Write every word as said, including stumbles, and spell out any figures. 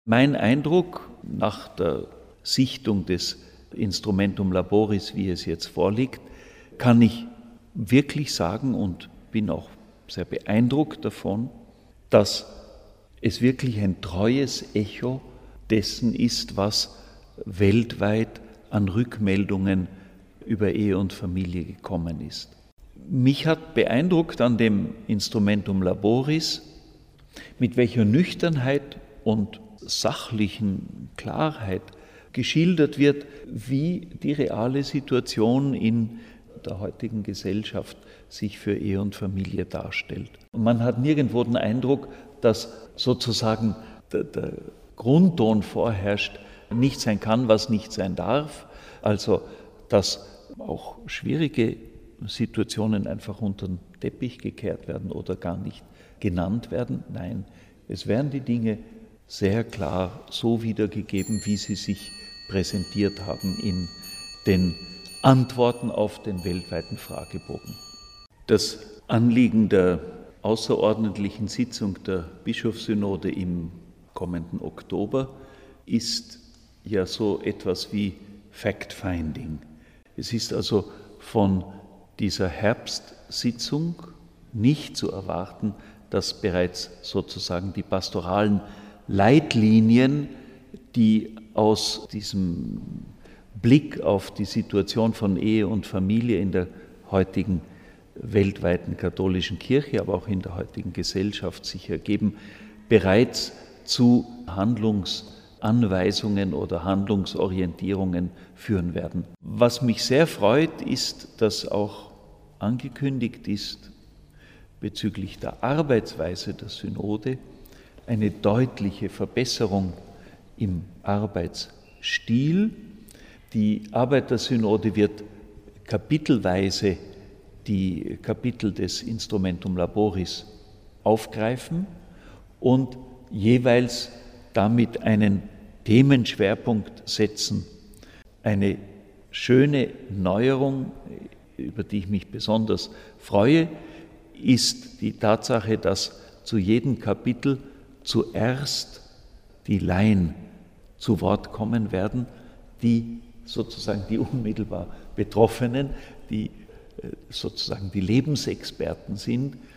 Mein Eindruck nach der Sichtung des Instrumentum Laboris, wie es jetzt vorliegt, kann ich wirklich sagen und bin auch sehr beeindruckt davon, dass es wirklich ein treues Echo dessen ist, was weltweit an Rückmeldungen über Ehe und Familie gekommen ist. Mich hat beeindruckt an dem Instrumentum Laboris, mit welcher Nüchternheit und sachlichen Klarheit geschildert wird, wie die reale Situation in der heutigen Gesellschaft sich für Ehe und Familie darstellt. Und man hat nirgendwo den Eindruck, dass sozusagen der, der Grundton vorherrscht, nicht sein kann, was nicht sein darf, also dass auch schwierige Situationen einfach unter den Teppich gekehrt werden oder gar nicht genannt werden. Nein, es werden die Dinge sehr klar so wiedergegeben, wie sie sich präsentiert haben in den Antworten auf den weltweiten Fragebogen. Das Anliegen der außerordentlichen Sitzung der Bischofssynode im kommenden Oktober ist ja so etwas wie Fact-Finding. Es ist also von dieser Herbstsitzung nicht zu erwarten, dass bereits sozusagen die pastoralen Leitlinien, die aus diesem Blick auf die Situation von Ehe und Familie in der heutigen weltweiten katholischen Kirche, aber auch in der heutigen Gesellschaft sich ergeben, bereits zu Handlungsanweisungen oder Handlungsorientierungen führen werden. Was mich sehr freut, ist, dass auch angekündigt ist, bezüglich der Arbeitsweise der Synode eine deutliche Verbesserung im Arbeitsstil. Die Arbeit der Synode wird kapitelweise die Kapitel des Instrumentum Laboris aufgreifen und jeweils damit einen Themenschwerpunkt setzen. Eine schöne Neuerung, über die ich mich besonders freue, ist die Tatsache, dass zu jedem Kapitel zuerst die Laien zu Wort kommen werden, die sozusagen die unmittelbar Betroffenen, die sozusagen die Lebensexperten sind